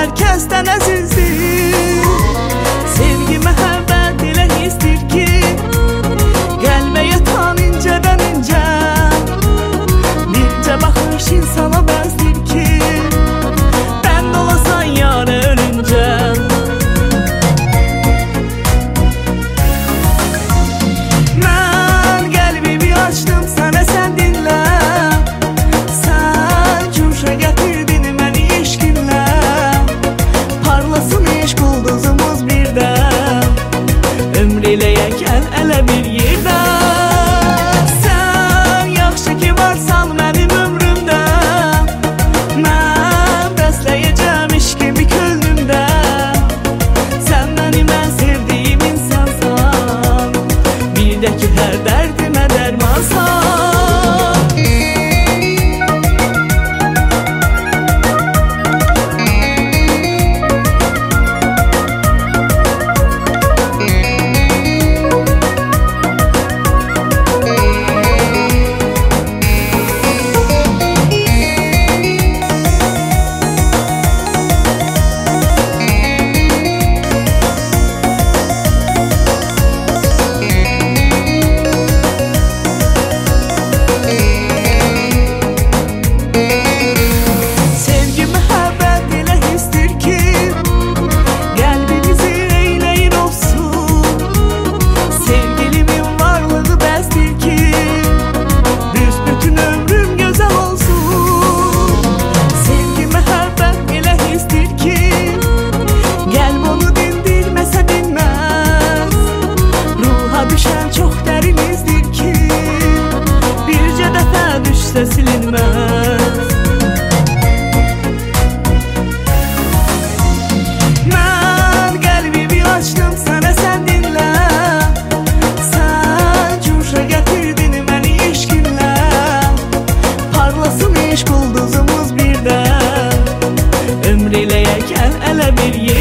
hər kəsdən əzizdir. Sevgi, məhəbbət elə hissdir ki, qəlbə yatan incədən incə. Bircə baxış insana bəzdir ki, bənd olasan yarə ölüncə. Mən qəlbimi açdım sənə, sən dinlə. Sən cuşa gətirdin məni eşqinlə. Parlasın eşq ulduzumuz birdən, ömr eləyə gəl ələ bir yerdə. Sən yaxşı ki varsan mənim ömrümdə, mən bəsləyəcəm eşqimi könlümdə. Sən mənim ən sevdiyim insansan, bir də ki hər dərdimə dərmansan. Sevgi, məhəbbət elə hissdir ki, qəlbimizi eyləyir olsun. Sevgilimin varlığı bəsdir ki, büsbütün ömrüm gözəl olsun. Sevgi, məhəbbət elə hissdir ki, qəlb onu dindirməsə dinməz. Ruha düşən çox dərin izdir ki, bircə dəfə düşsə silinməz. Mən qəlbimi açdım sənə, sən dinlə. Sən cuşa gətirdin məni eşqinlə. Parlasın eşq ulduzumuz birdən, ömr eləyə gəl ələ bir yerdə.